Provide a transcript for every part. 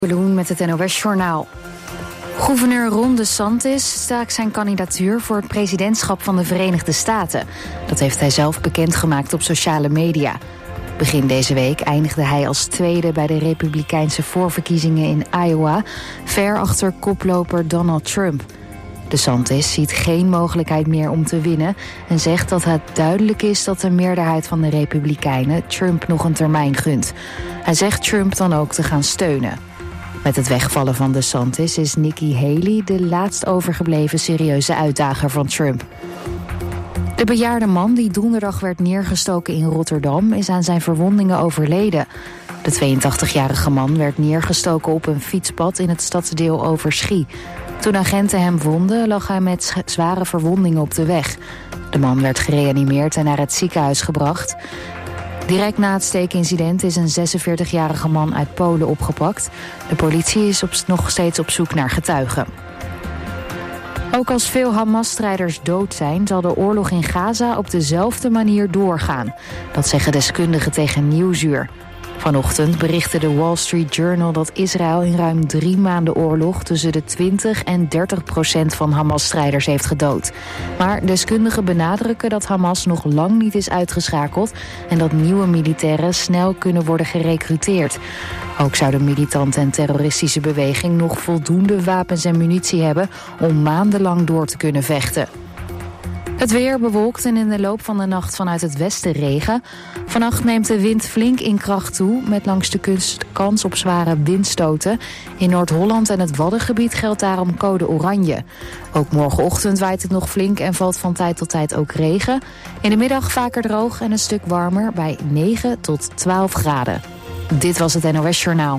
Bloem met het NOS-journaal. Gouverneur Ron DeSantis staakt zijn kandidatuur voor het presidentschap van de Verenigde Staten. Dat heeft hij zelf bekendgemaakt op sociale media. Begin deze week eindigde hij als tweede bij de republikeinse voorverkiezingen in Iowa, ver achter koploper Donald Trump. DeSantis ziet geen mogelijkheid meer om te winnen en zegt dat het duidelijk is dat de meerderheid van de Republikeinen Trump nog een termijn gunt. Hij zegt Trump dan ook te gaan steunen. Met het wegvallen van DeSantis is Nikki Haley de laatst overgebleven serieuze uitdager van Trump. De bejaarde man die donderdag werd neergestoken in Rotterdam is aan zijn verwondingen overleden. De 82-jarige man werd neergestoken op een fietspad in het stadsdeel Overschie. Toen agenten hem vonden, lag hij met zware verwondingen op de weg. De man werd gereanimeerd en naar het ziekenhuis gebracht. Direct na het steekincident is een 46-jarige man uit Polen opgepakt. De politie is nog steeds op zoek naar getuigen. Ook als veel Hamas-strijders dood zijn, zal de oorlog in Gaza op dezelfde manier doorgaan. Dat zeggen deskundigen tegen Nieuwsuur. Vanochtend berichtte de Wall Street Journal dat Israël in ruim 3 maanden oorlog tussen de 20 en 30% van Hamas-strijders heeft gedood. Maar deskundigen benadrukken dat Hamas nog lang niet is uitgeschakeld en dat nieuwe militairen snel kunnen worden gerekruteerd. Ook zou de militante en terroristische beweging nog voldoende wapens en munitie hebben om maandenlang door te kunnen vechten. Het weer bewolkt en in de loop van de nacht vanuit het westen regen. Vannacht neemt de wind flink in kracht toe, met langs de kust kans op zware windstoten. In Noord-Holland en het Waddengebied geldt daarom code oranje. Ook morgenochtend waait het nog flink en valt van tijd tot tijd ook regen. In de middag vaker droog en een stuk warmer bij 9 tot 12 graden. Dit was het NOS Journaal.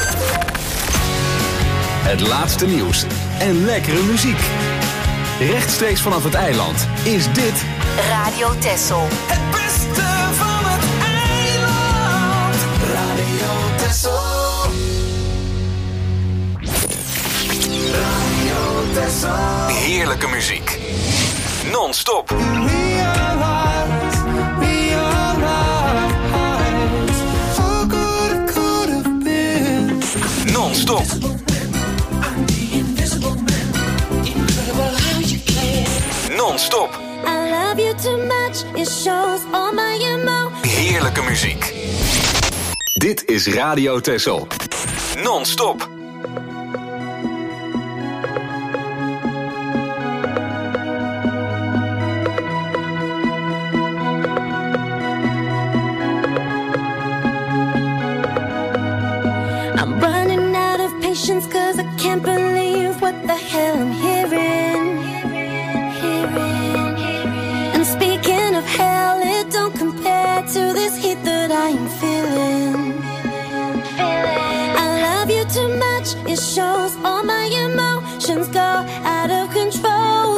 Het laatste nieuws en lekkere muziek. Rechtstreeks vanaf het eiland is dit Radio Texel. Het beste van het eiland. Radio Texel. Radio Texel. heerlijke muziek. Non-stop. We are light, we are light. How good it could have been. Non-stop. Non-stop. I love you too much, it shows all my emotions. Heerlijke muziek. Dit is Radio Texel. Non-stop. I'm running out of patience cause I can't believe what the hell I'm hearing. And speaking of hell, it don't compare to this heat that I am feeling. I love you too much, it shows all my emotions go out of control.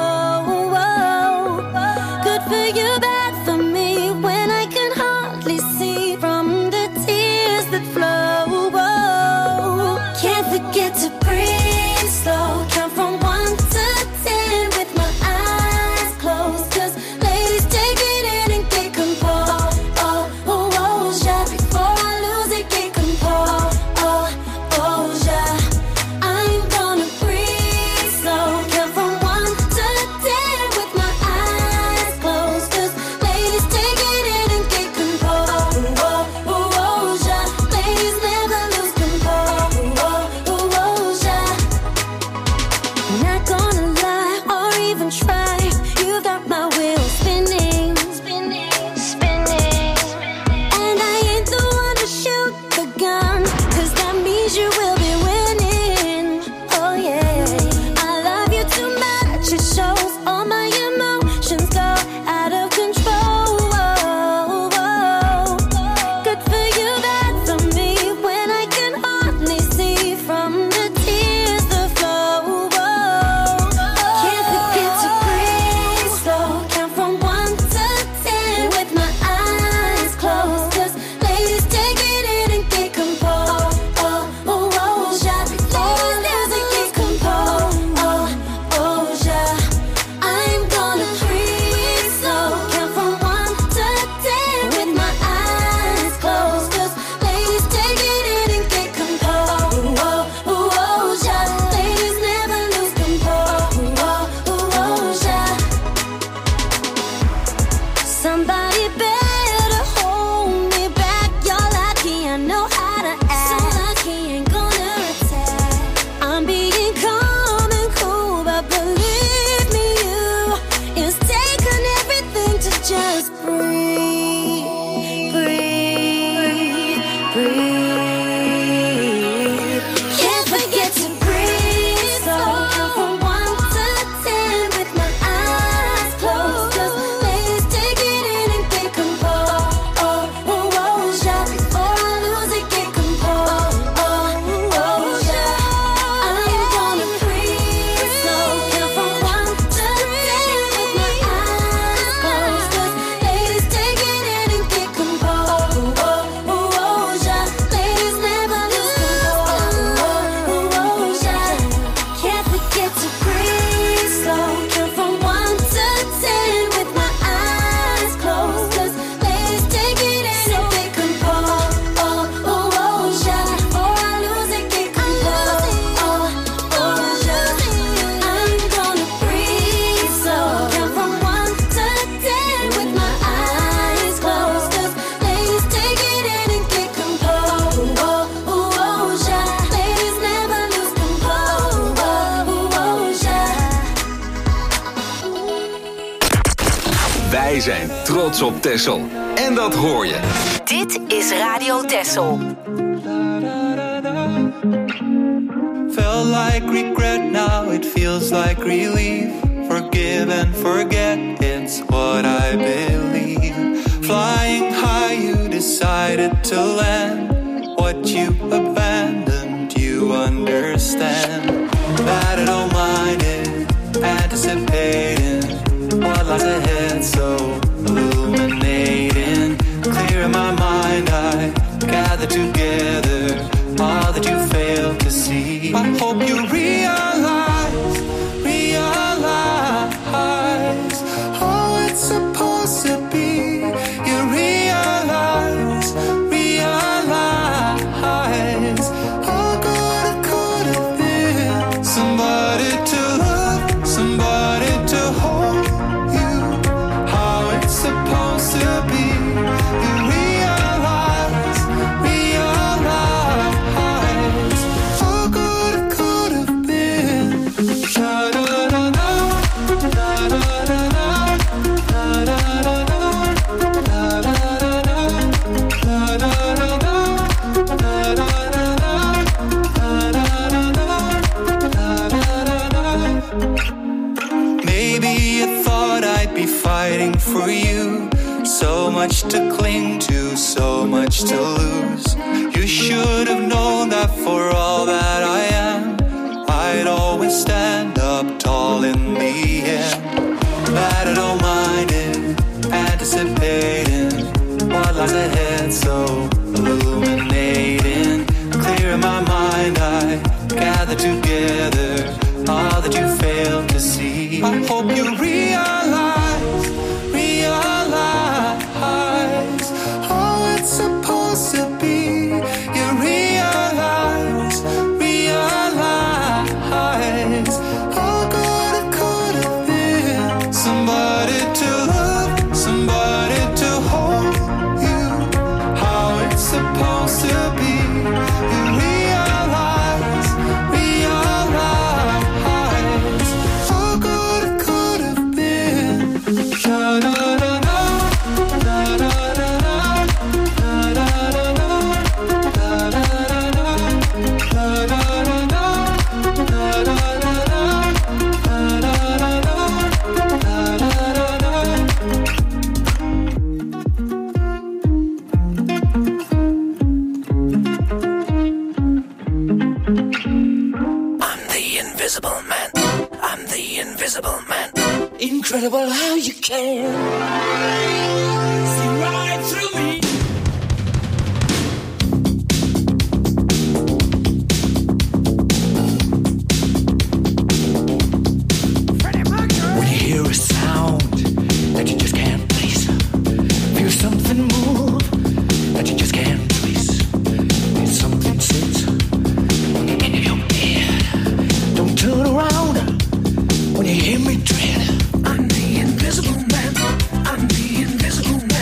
Good for you, bad for me, when I can hardly see from the tears that flow. Can't forget to breathe slow, count from 1 to 10 with my eyes closed, cause ladies take it in and get composed. Yeah, before I lose it, get composed. Yeah, I'm gonna breathe slow, count from 1 to 10 with my eyes closed, cause ladies take it in and get composed. Yeah, ladies never lose composure. Wij zijn trots op Texel. En dat hoor je. Dit is Radio Texel. Felt like regret, now it feels like relief. Forgive and forget, it's what I believe. Flying high, you decided to land. What you abandoned, you understand. That I don't mind it, anticipating what lies ahead, so illuminating. Clear in my mind, I gather together all that you failed to see. I hope you realize how it's supposed to be. You realize how good it could have been. Somebody to love, somebody to hold you. How it's supposed to be. You realize how good it could have been. Fighting for you, so much to cling to, so much to lose. You should have known that for all that I am, I'd always stand up tall in the end. That I don't mind it, anticipating what lies ahead, so illuminating. Clear in my mind, I gather together all that you failed to see. I hope you realize how it's supposed to be. You realize how good it could have been. Somebody to love, somebody to hold you. How it's supposed to be. You realize how good it could have been. Incredible how you can see right through me. When you hear a sound that you just can't place, feel something move that you just can't trace, feel something sit in your head. Don't turn around when you hear me tread. I'm the invisible man. I'm the invisible man.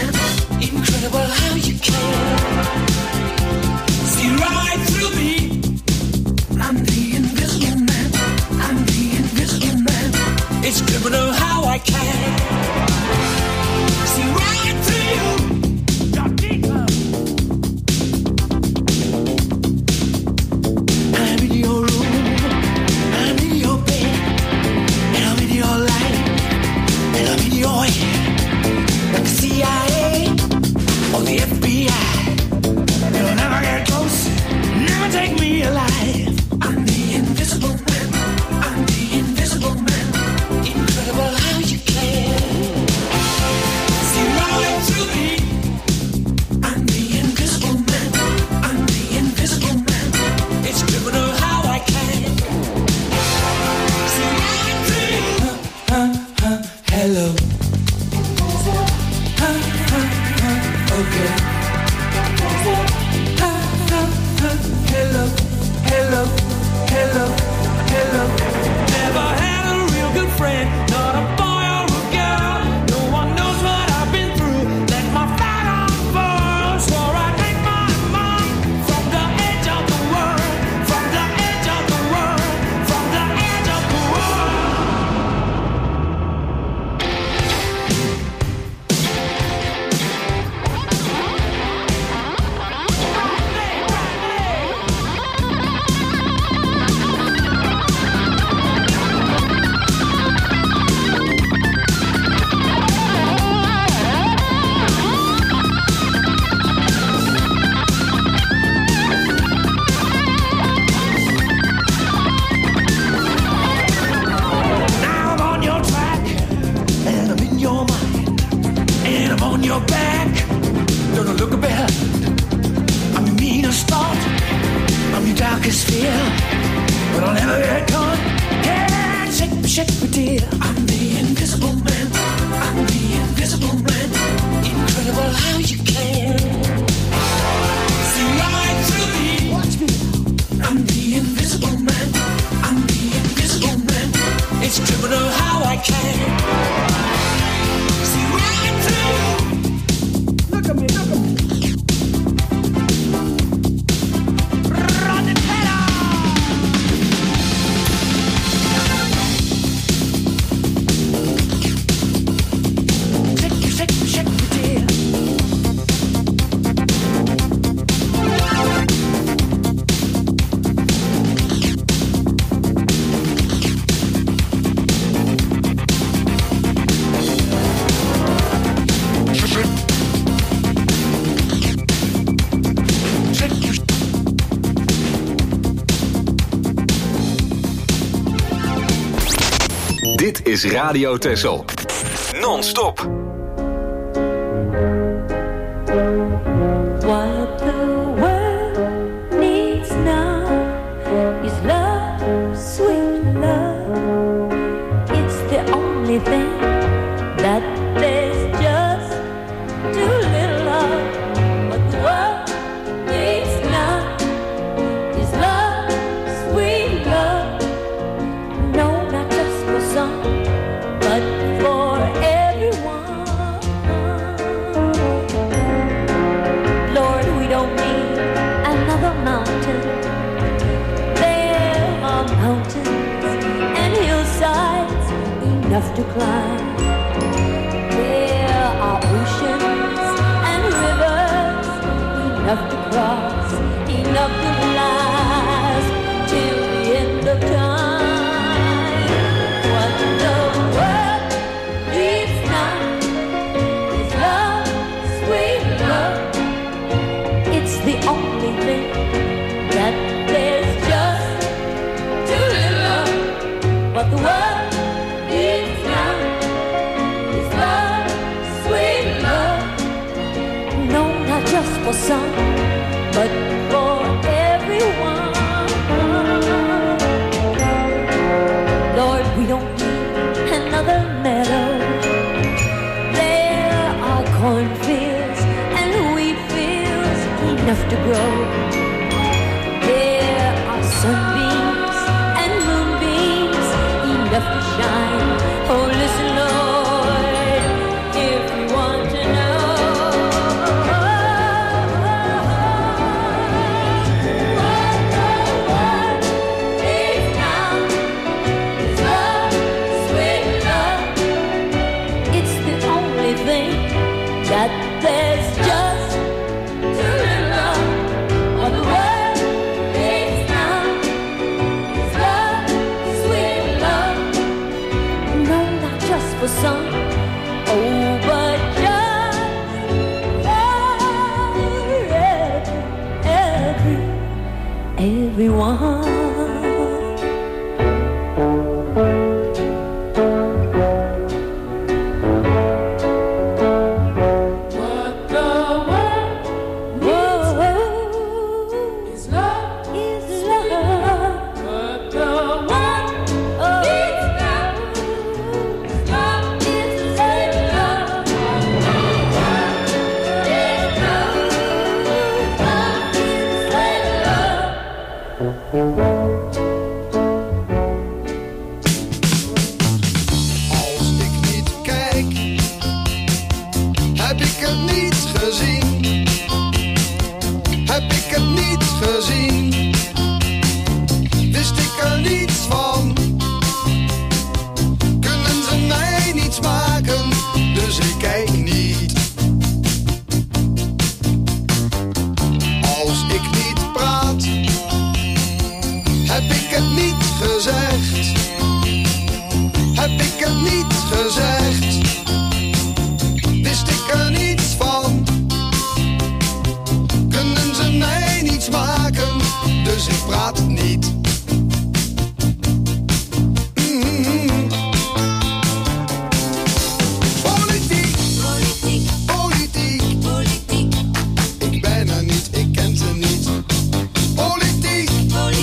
darkest fear, but I'll never get caught. Yeah, shake me dear. I'm the invisible man. I'm the invisible man. Incredible how you can see right through me. Watch me. I'm the invisible man. I'm the invisible man. It's criminal how I can see right through. Look at me, look at me. Dit is Radio Texel. Non-stop. What the world needs now is love, sweet love. It's the only thing that there's just too little of. What the world needs now is love, sweet love. No, not just for some, but for everyone. Lord, we don't need another mountain. There are mountains and hillsides enough to climb. There are oceans and rivers enough to cross, enough to last till the end of time. What the world needs now is love, sweet love. It's the only thing that there's just too little of. What the world needs now is love, sweet love. No, not just for some, but for everyone. Lord, we don't need another meadow. There are cornfields and wheat fields enough to grow. There are sunbeams and moonbeams enough to shine. Oh, listen, Lord, if you want to know what the world needs now is love, sweet love. It's the only thing that there's just too little of. What the world needs now is love, sweet love. No, not just for some, oh, but just for everyone. What the world needs is love, is love. What the world needs now is love, is love. Als ik niet kijk, heb ik het niet gezien. Heb ik het niet gezien, wist ik er niets van. Kunnen ze mij niets maken, dus ik kijk niet. Als ik niet praat, heb ik het niet gezegd. Heb ik het niet gezegd, wist ik er niets van. Kunnen ze mij niets maken, dus ik praat niet. Politiek, politiek, politiek, politiek. Ik ben er niet, ik ken ze niet. Politiek, politiek.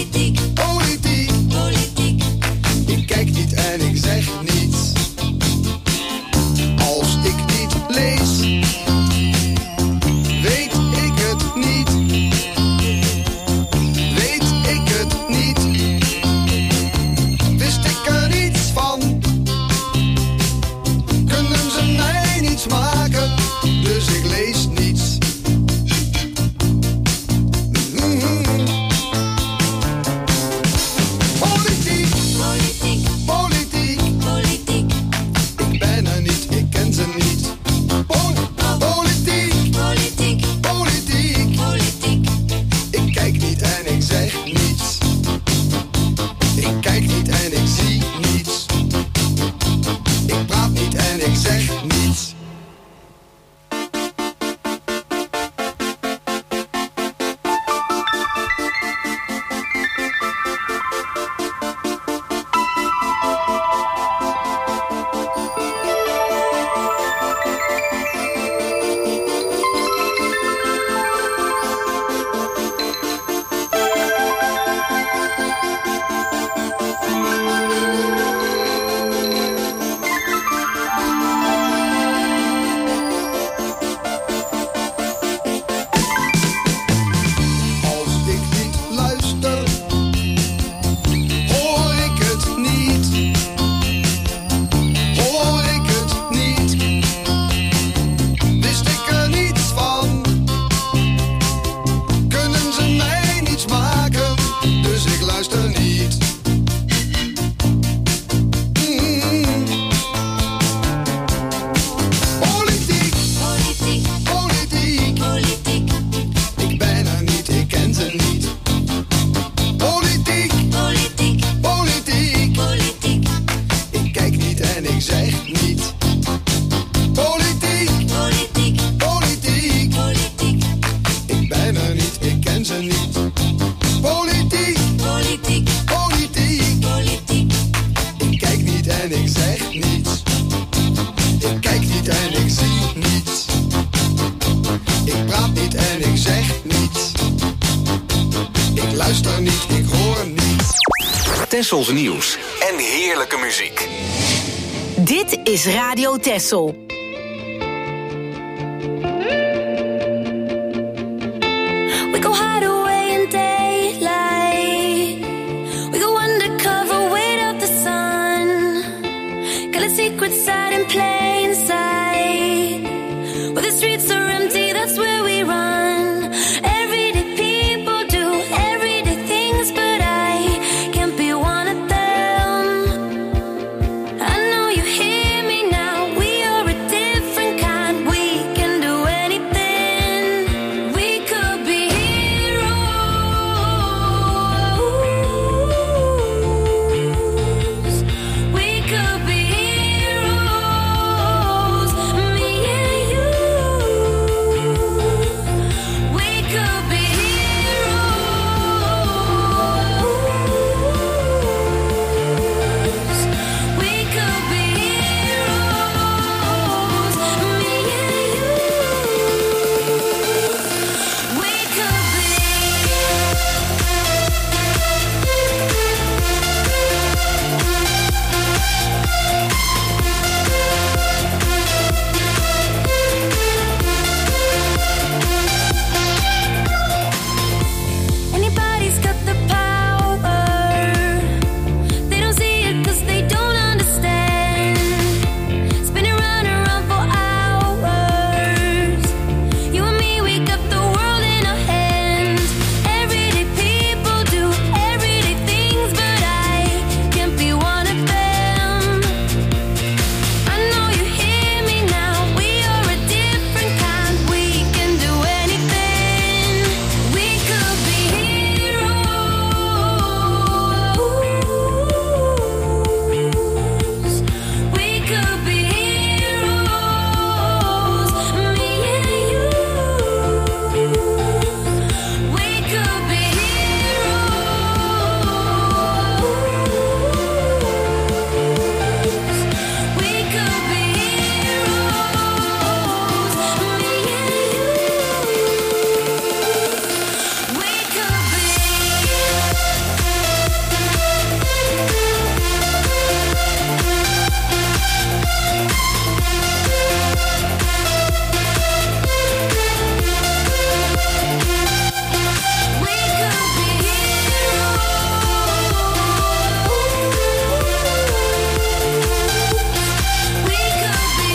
Tessels nieuws en heerlijke muziek. Dit is Radio Tessel. We go hide away in daylight. We go undercover, wait out the sun. Got a secret side in plain sight. Where the streets are empty, that's where we run. Everyday people do everyday things, but I can't be one of them. I know you hear me now. We are a different kind. We can do anything. We could be heroes. We could be heroes. Me and you. We could be heroes. We could be heroes. Me and you. We could be. Anybody's got the power. They don't see it 'cause they don't understand. Spinning round and round for hours. You and me, we got the world in our hands. Everyday people do everyday things, but I can't be one of them. I know you hear me now. We are a different kind. We can do anything. We could be heroes. We could be heroes. Me and you. We could be heroes. We could be heroes. Me and you. We could be. We could be heroes. We could be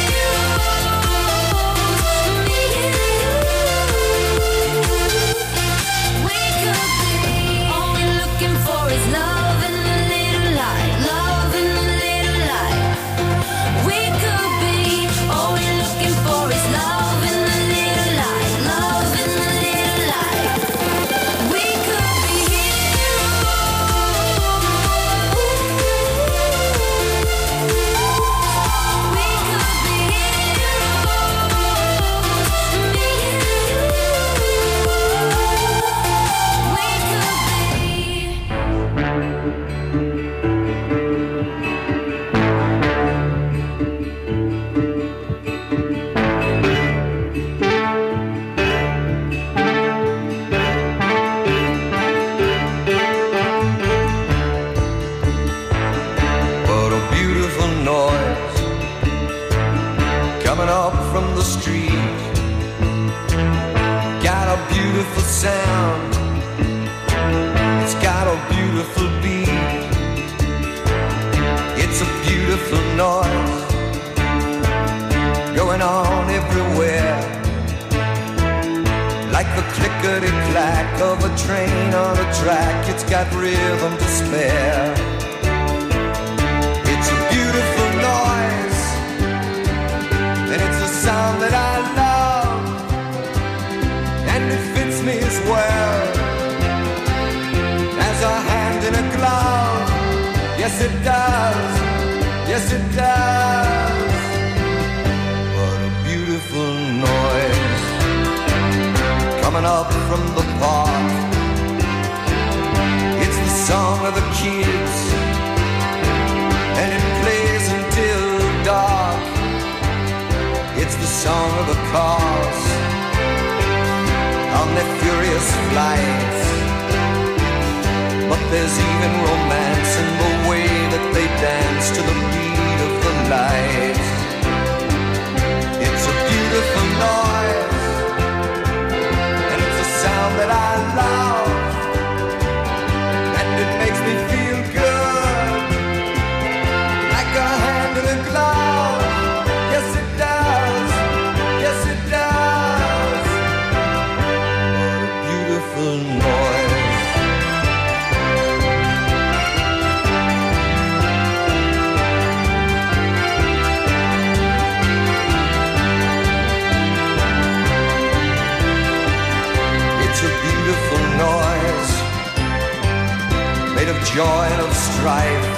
heroes. Me and you. We could be. All we're looking for is love and a little light. Love and a little light. We could be. All we're looking for is love and a little light. Love and a little light. We could be heroes. We could be heroes. Me and you. We could be. What a beautiful noise coming up from the street. Got a beautiful sound. It's got a beautiful beat. It's a beautiful noise going on everywhere. Like the clickety-clack of a train on a track. It's got rhythm to spare. It's a beautiful noise, and it's a sound that I love, and it fits me as well as a hand in a glove. Yes, it does. Yes, it does. What a beautiful noise coming up from the park. It's the song of the kids, and it plays until dark. It's the song of the cars on their furious flights. But there's even romance made of joy and of strife,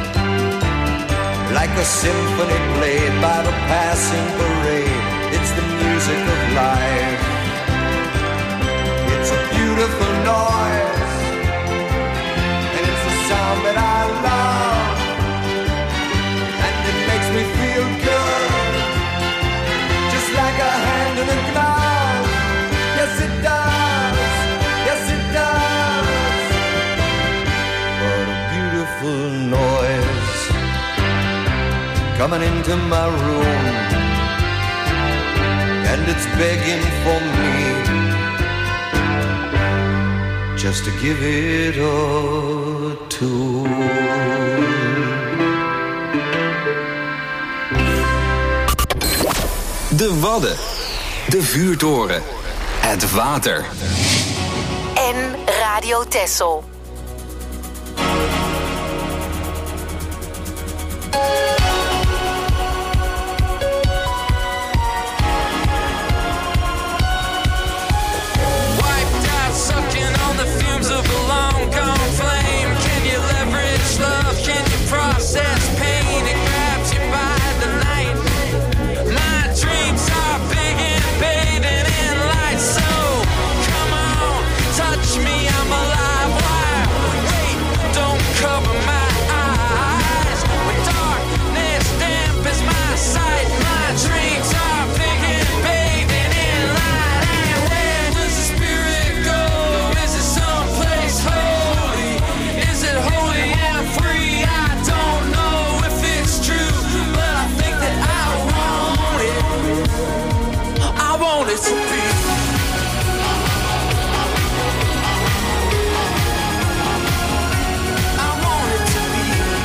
like a symphony played by the passing parade. It's the music of life. It's a beautiful noise, and it's a sound that I love, and it makes me feel good, just like a hand in a glove. Yes it does, yes it does. What a beautiful noise coming into my room, and it's begging for me just to give it a tune. De Wadden, de vuurtoren, het water. En Radio Texel. Of a long-gone flame. Can you leverage love? Can you process pain? It grabs you by the night. My dreams are big and bathing in light. So come on, touch me, I'm alive. Why? Wait, don't cover my eyes. When darkness dampens my sight, my dreams are big and bathing in light. And where does the spirit go? Is it someplace holy? Is it holy and free? I don't know if it's true, but I think that I want it. I want it to be. I want it to be.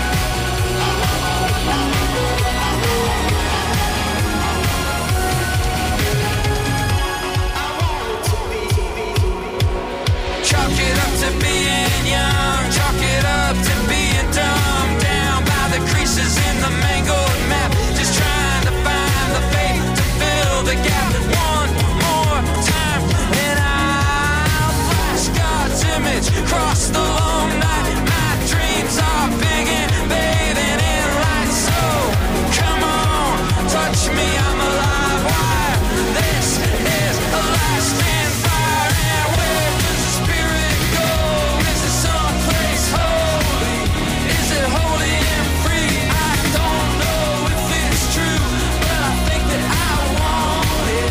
I want it to be. Chalk it up to being young, chalk it up to being dumb, down by the creases in the mangled map, just trying to find the faith to fill the gap. One more time and I'll flash God's image across the long night. My dreams are big and bathing in light. So come on, touch me, I'm alive. Why? This is a lasting fire. And where does the spirit go? Is it someplace holy? Is it holy and free? I don't know if it's true, but I think that I want it.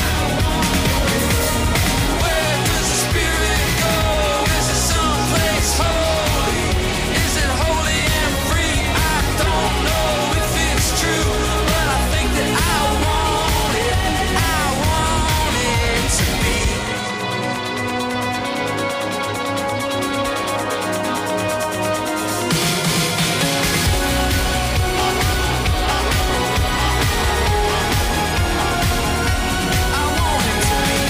Where does the spirit go? Is it someplace holy? Is it holy and free? I don't know if it's true, but I think that I want it. I want it to be. I want it to be.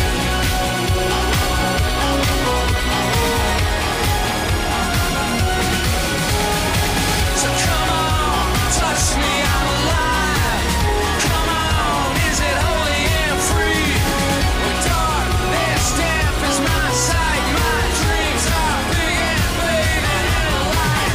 So come on, touch me, I'm alive. Come on, is it holy and free? When darkness dampens my sight, my dreams are big and bathing in light.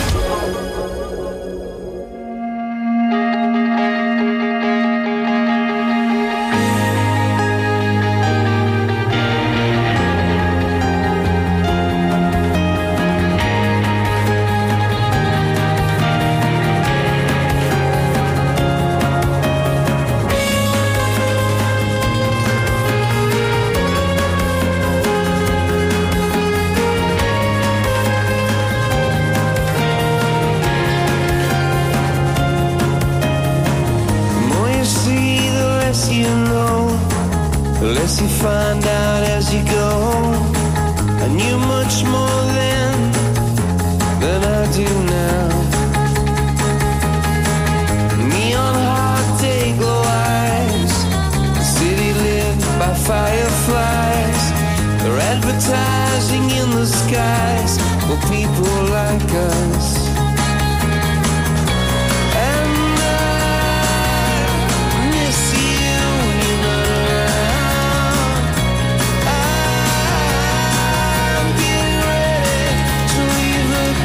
The more you see, the less you know, the less you find out as you go. I knew much more then than I do now. Neon heart day glow eyes, the city lit by fireflies. They're advertising in the skies for people like us. And I miss you when you're not around. I'm getting ready to leave the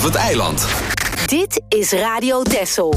het eiland. Dit is Radio Texel.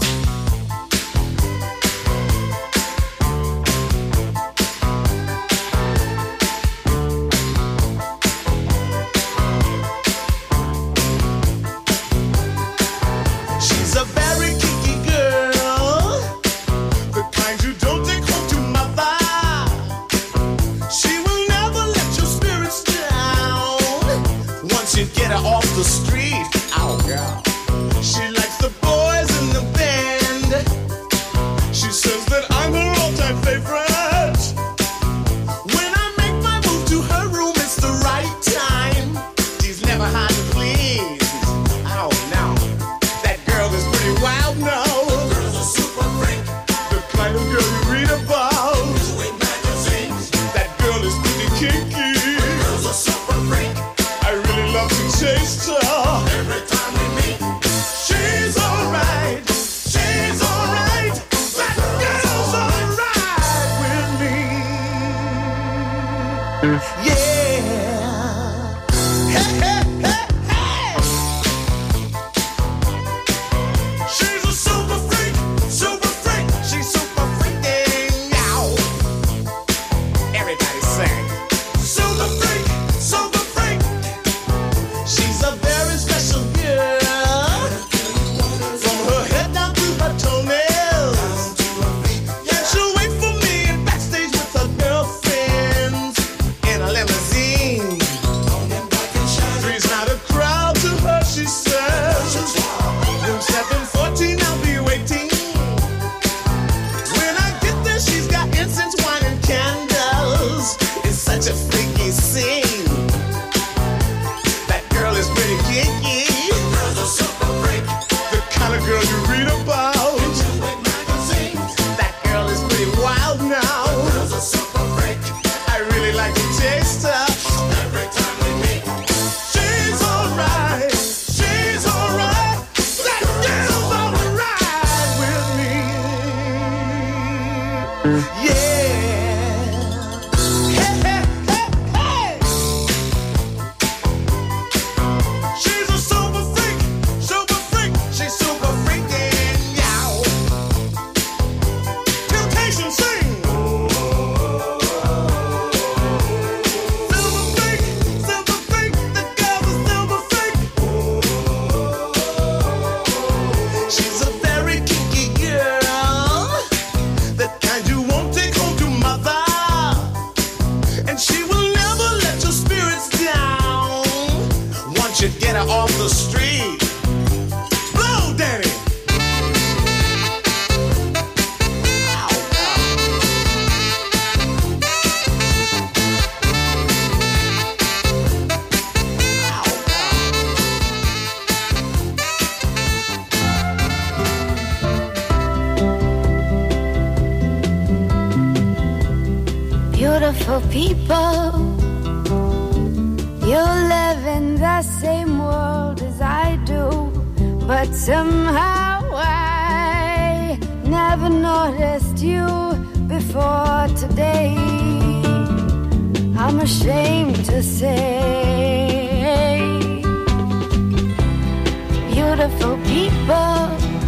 Off the street, oh girl. She likes the boys in the band. She says that I'm her all-time favorite. When I make my move to her room, it's the right time. She's never hard to please. Oh no, that girl is pretty wild now. The girl's a super freak, the kind of girl you read about in magazines. That girl is pretty kinky. The girl's a super freak. I really love to taste her. Every time we meet, she's alright. She's alright. That girl's alright with me. Yeah. Hey, hey, hey, hey. She's a super freak. Super freak. She's super freaking now. Everybody sing. Super freak. Super freak. She's a very special girl. From her head down to her toenails. Yeah, she'll wait for me in backstage with her girlfriends in a limousine. Three's not a crowd to her, she says. Room 714, I'll be waiting. When I get there, she's got incense, wine, and candles. It's such a freaky scene. That girl is pretty kinky. Girl's a super freak. The kind of girl you read about in magazines. That girl is pretty wild now. Girl's a super freak. I really like to taste her. Every time we meet, she's alright. She's alright. That girl's alright with me. Yeah. Hey, hey, hey, hey. She's a super freak, she's super freaking yow. Temptation sing. Silver freak, the girl's a silver freak. She's a very kinky girl, the kind you won't take home to mother. And she will never let your spirits down. Once you get her off the street, blow, Danny. Beautiful people, you live in the same world as I do, but somehow I never noticed you before today. I'm ashamed to say, beautiful people,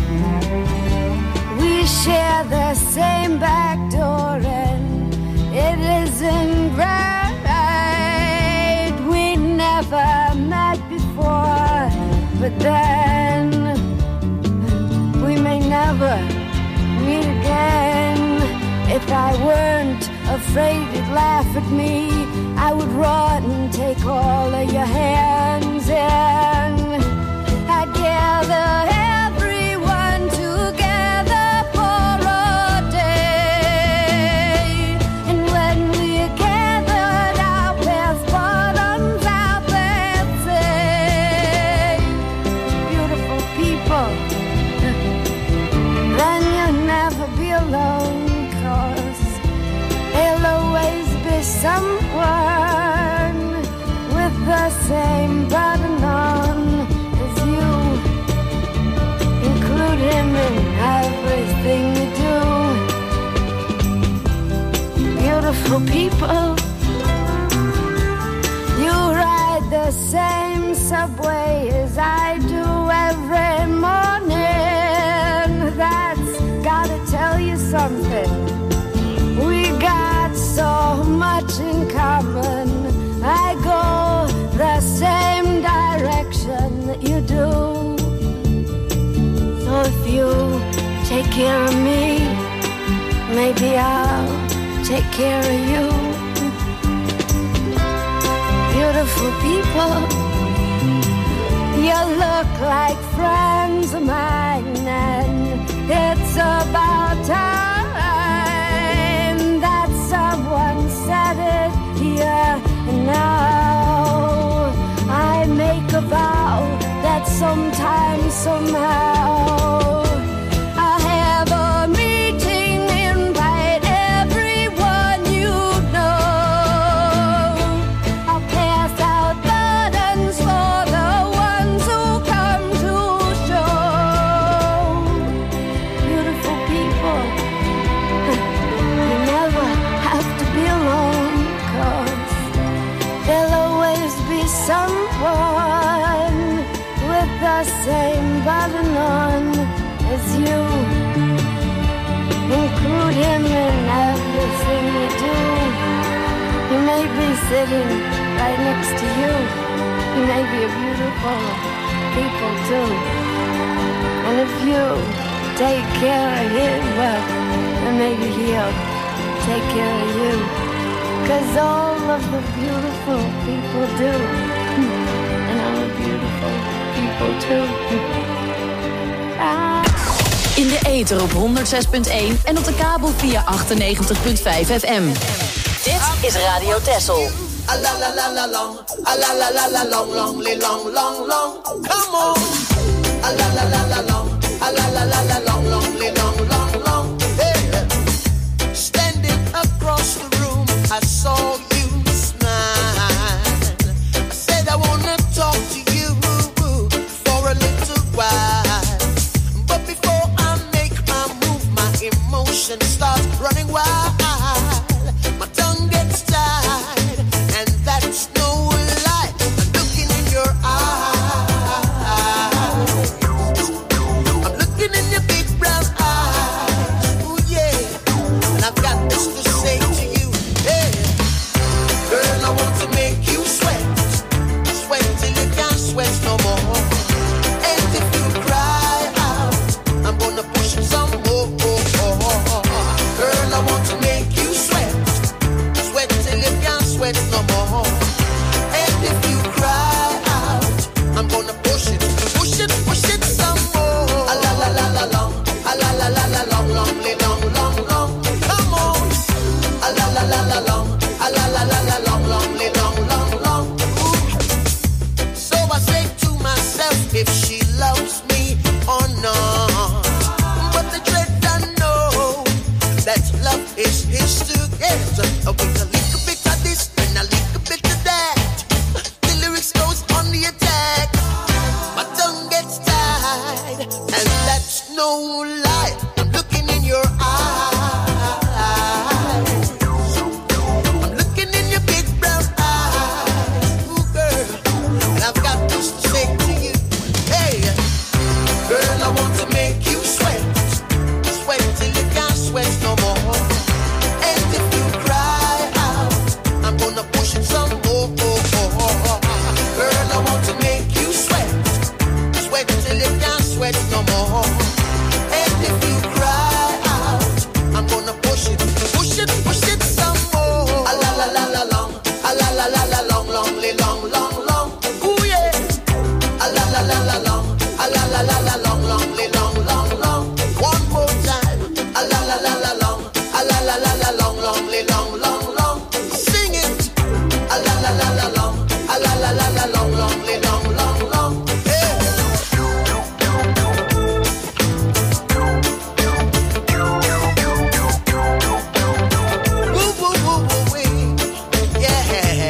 we share the same back door and it isn't right. We never met before, but then we may never meet again. If I weren't afraid you'd laugh at me, I would run and take all of your hands and I'd gather everyone together for a day. And when we're gathered, our past bottoms out and say, beautiful people, then you'll never be alone. There'll always be someone with the same button on as you. Include him in everything you do. Beautiful people, you ride the same subway as I do. something. We got so much in common. I go the same direction that you do. So if you take care of me, maybe I'll take care of you. Beautiful people, you look like friends of mine, and it's about time that someone said it here and now. I make a vow that sometime, somehow, I'll have a meeting, invite everyone you know. I'll pass out buttons for the ones who come to show. Beautiful people, you never have to be alone, 'cause there'll always be someone with the same button on as you. Include him in everything you do. He may be sitting right next to you. He may be a beautiful people too. And if you take care of him, well, then maybe he'll take care of you. 'Cause all of the beautiful people do. And I'm a beautiful people too. In de ether op 106.1 en op de kabel via 98.5 FM. Dit is Radio Texel. A la la la la long, a la la la la long, long, long, long, long. Come on. A la la la la long, a la la la la long, long, long, long, long. Hey. Standing across the room, I saw you smile. I said I wanna talk to you for a little while. But before I make my move, my emotions start running wild. My tongue gets tied, and that's no lie. I'm looking in your eyes. I'm looking in your big brown eyes. Ooh, yeah. And I've got this to say to you. Hey, girl, I want to make you sweat. Sweat till you can't sweat no more. And if you cry out, I'm gonna push it some more. Girl, I want to make you sweat. Sweat till you can't sweat no more. And if you cry out, I'm gonna push it some more. A la la la la long, a la la la la long, long, long, long, long. Come on. A la la la la long, a la la la la long, long, long, long, long. Ooh. So I say to myself, if she loves me or not. But the dread I know that love is his to get. With a little bit of this and a little bit of that, the lyrics goes on the attack. My tongue gets tied, and that's no lie. I'm looking in your eyes. I'm looking in your big brown eyes. Ooh, girl, and I've got this to say to you. Hey, girl, I want to make you sweat. Sweat till you can't sweat no more. And if you cry out, I'm gonna push it some more. Girl, I want to make you sweat. Sweat till you can't sweat no more. And if you cry out, I'm gonna push it some more. A la la la la long, a la la la la long, long, long, long, long. Ooh yeah. A la la la la long, a la la la la long, long, long, long, long. One more time. A la la la la long, a la la la la long, long, long, long, long. Sing it. A la la la la long, a la la la la long, long, long, long, long. Hey. Woo, woo, woo, woo, wee. Yeah.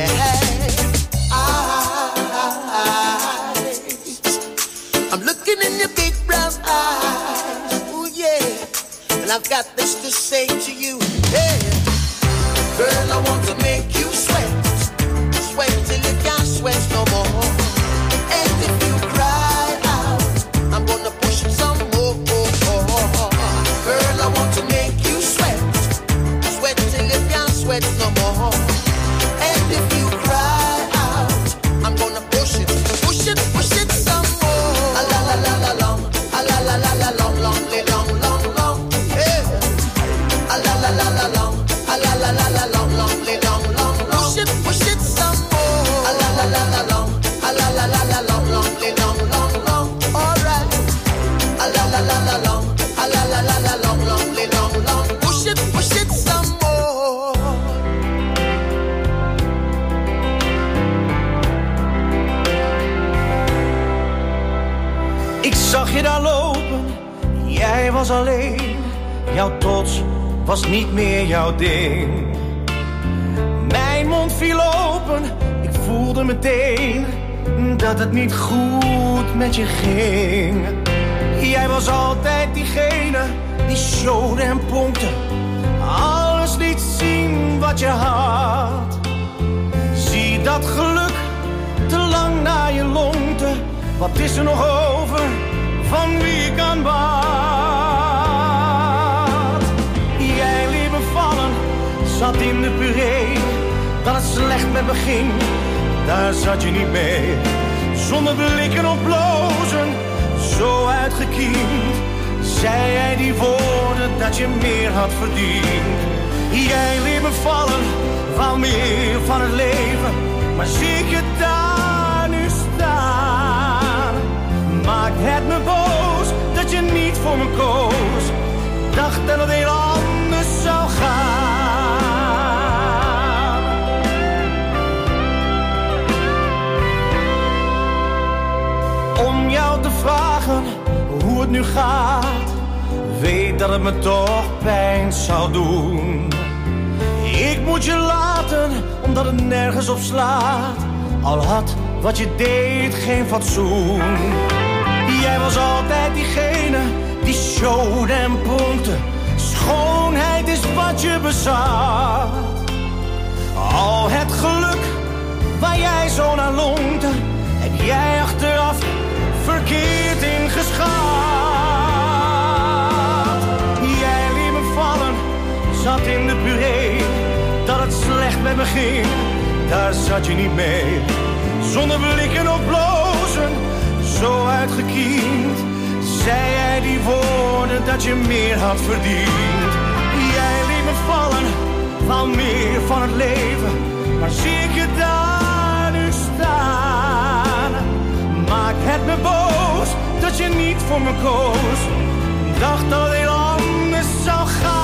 I'm looking in your big brown eyes. Ooh, yeah. And I've got this to say to you. Hey. Girl, I want to make you sweat. Sweat till you can't sweat no more. And if you cry out, I'm gonna push it some more. Girl, I want to make you sweat. was alleen, jouw trots was niet meer jouw ding. Mijn mond viel open, ik voelde meteen dat het niet goed met je ging. Jij was altijd diegene die showde en pronkte, alles liet zien wat je had. Zie dat geluk te lang naar je longte, wat is er nog over van wie ik aanbad? Jij liet me vallen, zat in de puree, dat het slecht met me ging, daar zat je niet mee. Zonder blikken of blozen, zo uitgekiend, zei jij die woorden dat je meer had verdiend. Jij liet me vallen, wou meer van het leven, maar zie ik je daar nu staan. Maakt het me boos dat je niet voor me koos, dacht dat het heel anders zou gaan. Om jou te vragen hoe het nu gaat, weet dat het me toch pijn zou doen. Ik moet je laten, omdat het nergens op slaat, al had wat je deed geen fatsoen. Jij was altijd diegene die showde en pronkte, schoonheid is wat je bezat. Al het geluk waar jij zo naar longte, heb jij achteraf verkeerd ingeschat. Jij liet me vallen, zat in de puree, dat het slecht met me ging, daar zat je niet mee. Zonder blikken of blozen, zo uitgekiend, zei jij die woorden dat je meer had verdiend. Jij liet me vallen, wou meer van het leven, maar zie ik je daar nu staan. Maakt het me boos dat je niet voor me koos, dacht dat het heel anders zou gaan.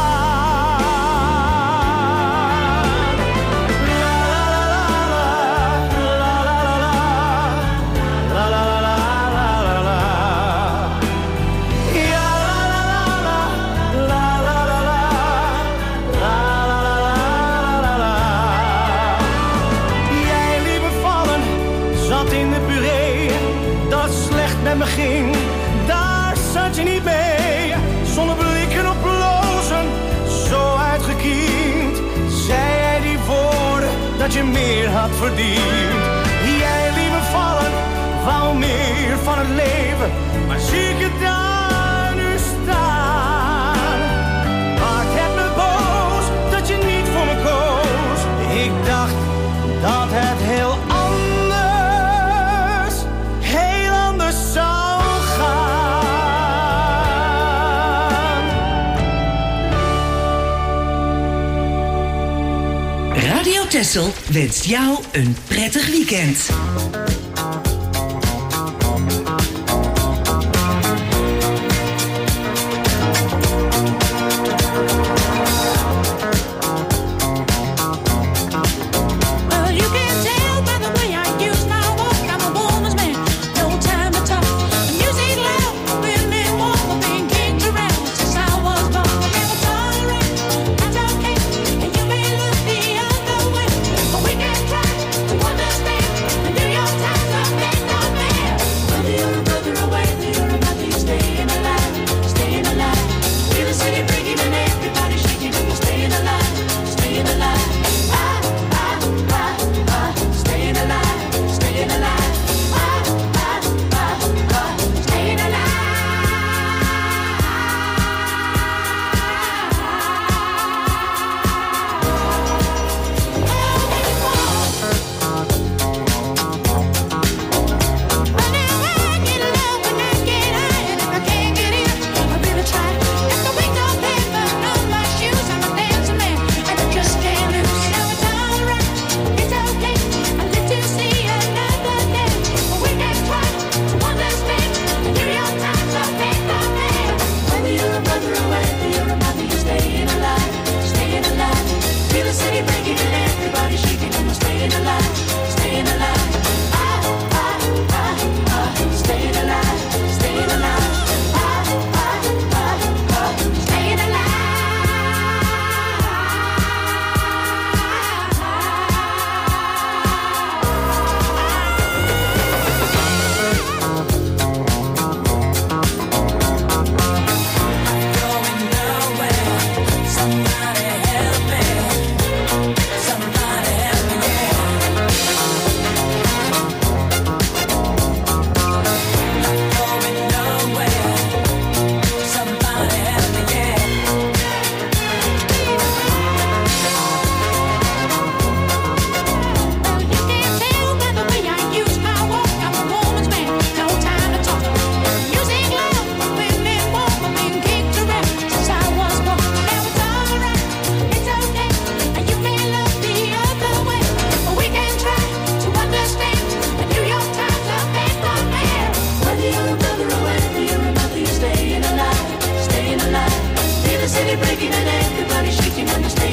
Met me ging, daar zat je niet mee. Zonder blikken op blozen, zo uitgekiend, zei jij die woorden dat je meer had verdiend. Jij liet me vallen, wou meer van het leven, maar zie ik je daar nu staan. Maakt het me boos dat je niet voor me koos. Ik dacht dat het heel anders zou gaan. Radio Texel wenst jou een prettig weekend. Your time.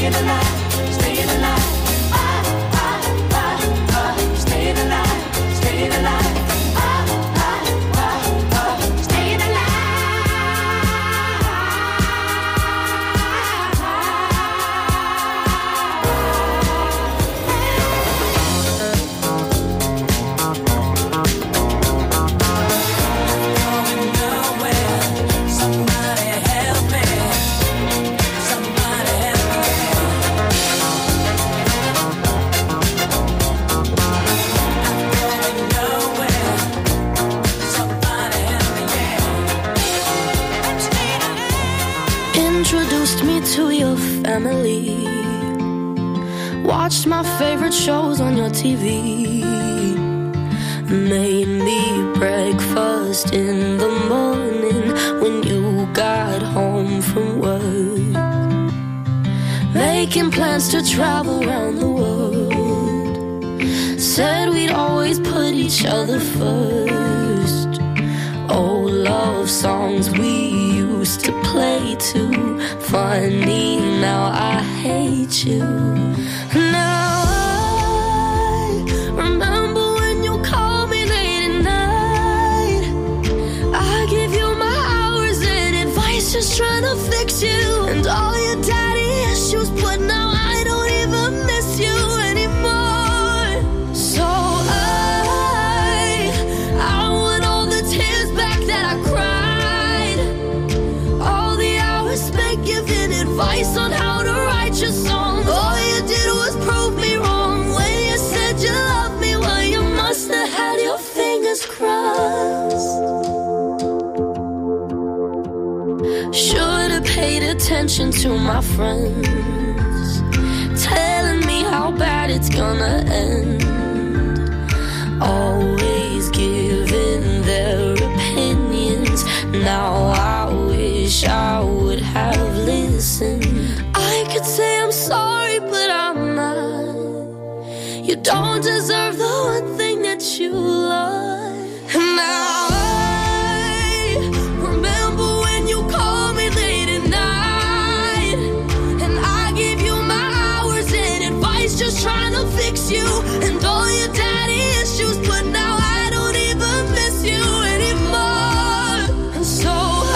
staying alive, staying alive. Staying alive, staying alive. Staying alive. Going nowhere. Somebody help me. Somebody help me. I'm going nowhere. Somebody help me. Introduced me to your family. Watched my favorite shows on your TV. Made me breakfast in the morning when you got home from work. Making plans to travel around the world. Said we'd always put each other first. Old love songs we used to play too. Funny, now I hate you. Now I remember when you called me late at night. I give you my hours and advice, just trying to fix you. And all your daddy issues, but now I don't even miss you anymore. So I want all the tears back that I cried. All the hours spent giving advice on how to write your songs. All you did was prove me wrong when you said you loved me. Well, you must have had your fingers crossed. Should have paid attention to my friends, telling me how bad it's gonna end. Always giving their opinions. Now I wish I would have listened. I could say I'm sorry, but I'm not. You don't deserve the one thing that you love. And now I remember when you called me late at night. And I gave you my hours and advice, just trying to fix you. And all your daddy issues, but now I don't even miss you anymore. And so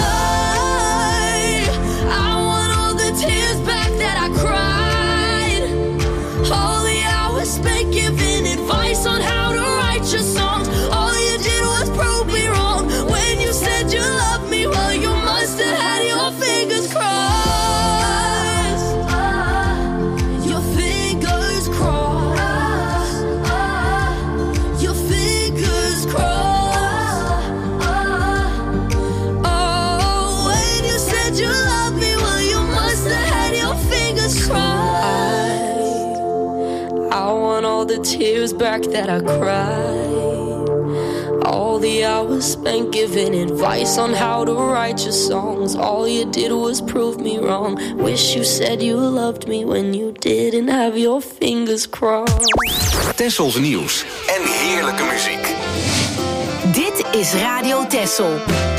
I want all the tears back that I cried. All the hours spent giving advice on how to write your songs. All you did was prove me wrong when you said you loved me. Well, you must have had your fingers crossed. Your fingers crossed. Your fingers crossed. Oh, when you said you loved me, well, you must have had your fingers crossed. I want all the tears back that I cried. All the hours spent giving advice on how to write your songs. All you did was prove me wrong. Wish you said you loved me when you didn't have your fingers crossed. Tessels nieuws en heerlijke muziek. Dit is Radio Tessel.